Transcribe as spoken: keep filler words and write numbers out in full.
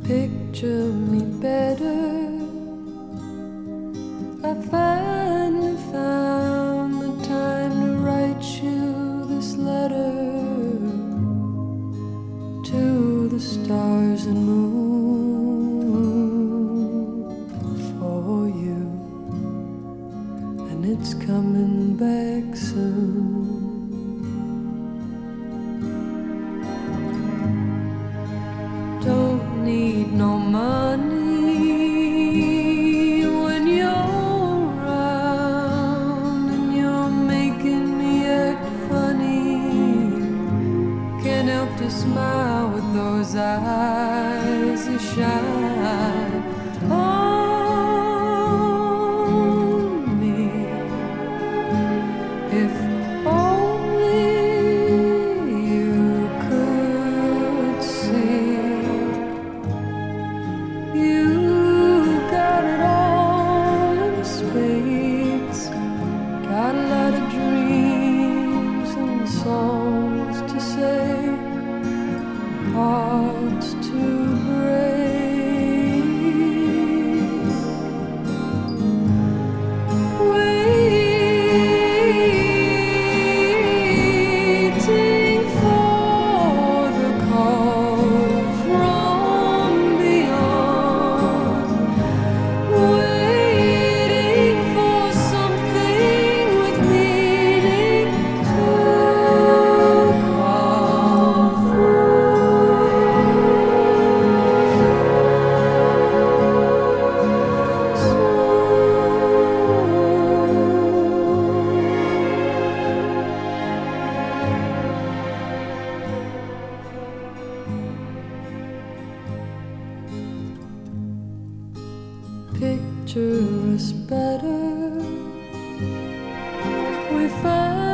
Picture me better. I finally found the time to write you this letter to the stars and moon for you, and it's coming back soon. Don't need no money when you're around, and you're making me act funny. Can't help to smile with those eyes that shine on me. If only you could see. You got it all in spades. Got a lot of dreams and songs to say, hearts to break. Waiting for the call from beyond. Waiting for something with meaning to come Picture us better. We find